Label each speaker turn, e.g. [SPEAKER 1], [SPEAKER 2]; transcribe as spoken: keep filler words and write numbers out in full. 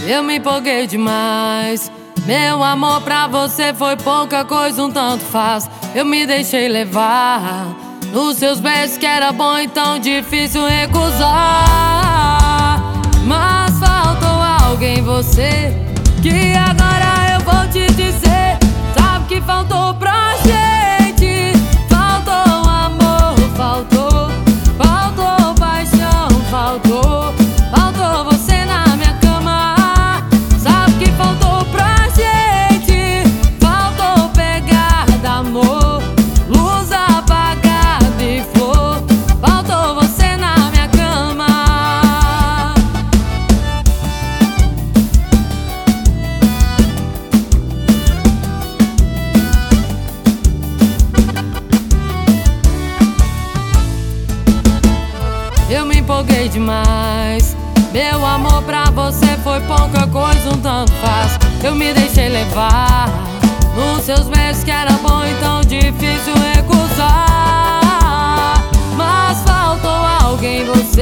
[SPEAKER 1] Eu me empolguei demais. Meu amor pra você foi pouca coisa, um tanto faz. Eu me deixei levar nos seus beijos que era bom e tão difícil recusar. Mas faltou alguém em você, que agora eu vou te dizer. Sabe que faltou pra gente? Faltou amor, faltou. Faltou paixão, faltou. Faltou você na minha cama. Sabe que faltou pra gente? Faltou pegada, amor, luz apagada e flor. Faltou você na minha cama. Eu me empolguei demais. Meu amor pra você foi pouca coisa, um tanto faz. Eu me deixei levar nos seus beijos que era bom e tão difícil recusar. Mas faltou alguém em você,